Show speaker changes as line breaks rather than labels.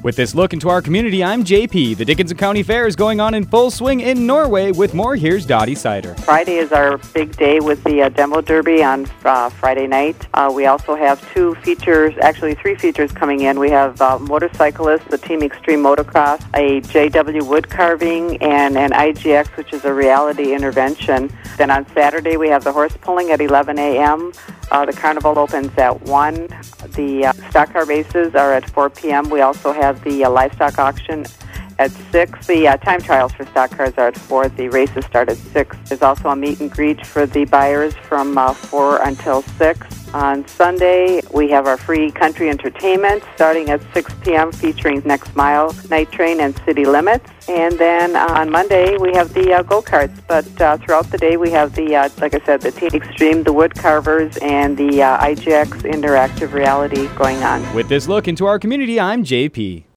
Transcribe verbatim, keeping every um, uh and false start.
With this look into our community, I'm J P. The Dickinson County Fair is going on in full swing in Norway. With more, here's Dottie Sider.
Friday is our big day with the uh, Demo Derby on uh, Friday night. Uh, we also have two features, actually three features coming in. We have uh, motorcyclists, the Team Extreme Motocross, a J W wood carving, and an I G X, which is a reality intervention. Then on Saturday, we have the horse pulling at eleven a.m. Uh, the carnival opens at one. The uh, stock car races are at four p.m. We also have the uh, livestock auction at six. The uh, time trials for stock cars are at four. The races start at six. There's also a meet and greet for the buyers from uh, four until six. On Sunday, we have our free country entertainment starting at six p.m. featuring Next Mile, Night Train, and City Limits. And then uh, on Monday, we have the uh, go-karts. But uh, throughout the day, we have the, uh, like I said, the Team Extreme, the wood carvers, and the uh, I G X interactive reality going on.
With this look into our community, I'm J P.